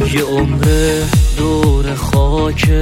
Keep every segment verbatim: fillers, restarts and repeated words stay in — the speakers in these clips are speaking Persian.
یه عمر دور خاک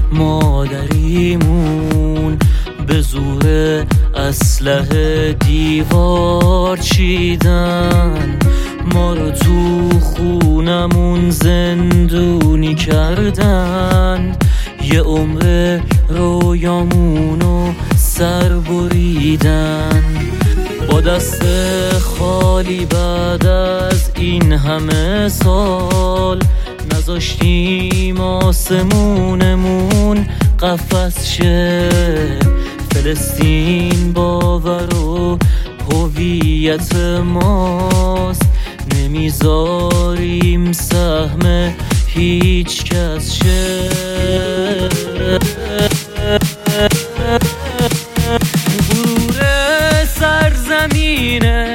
مادریمون به زور اسلحه دیوار چیدن، ما رو تو خونمون زندونی کردن. یه عمر رویامونو سر بریدن، با دست خالی بعد از این همه سال نذاشتیم آسمونمون قفس شه. فلسطین باور و هویت ماست، نمیذاریم سهم هیچ کس شه. غرور سرزمین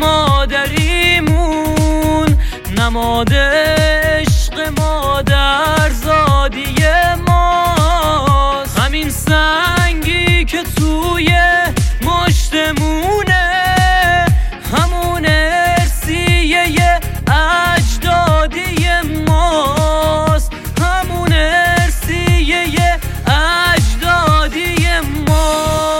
مادریمون نماد عشق مادرزادی ماست. همین سنگی که توی مشتمونه همون ارثیه اجدادی ماست، همون ارثیه اجدادی ماست.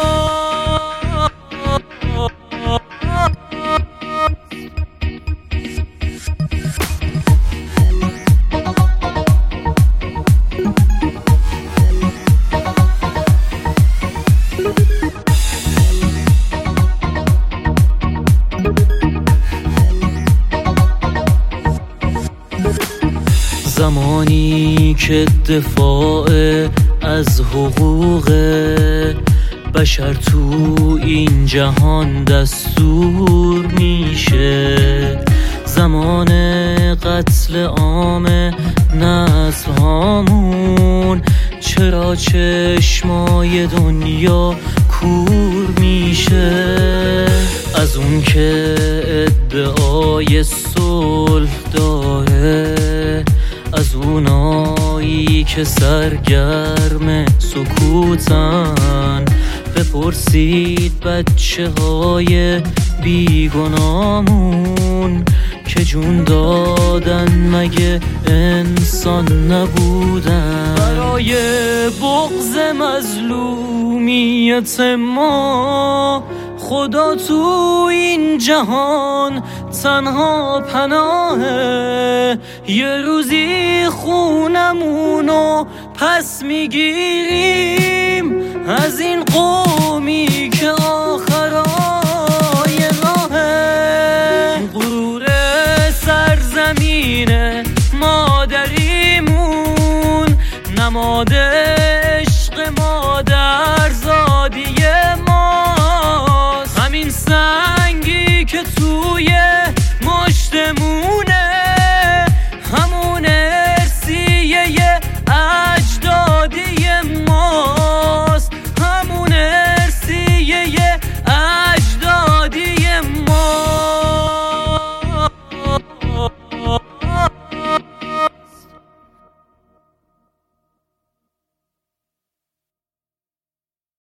زمانی که دفاع از حقوق بشر تو این جهان دستور میشه، زمان قتل عام نسل هامون چرا چشمای دنیا کور میشه؟ از اون که ادعای صلح داره، از اونایی که سرگرم سکوتن، بپرسید بچه های بیگنامون که جون دادن مگه انسان نبودن؟ برای بغض مظلومیت ما خدا تو این جهان تنها پناهه. یه روزی خونمونو پس میگیریم از این قومی که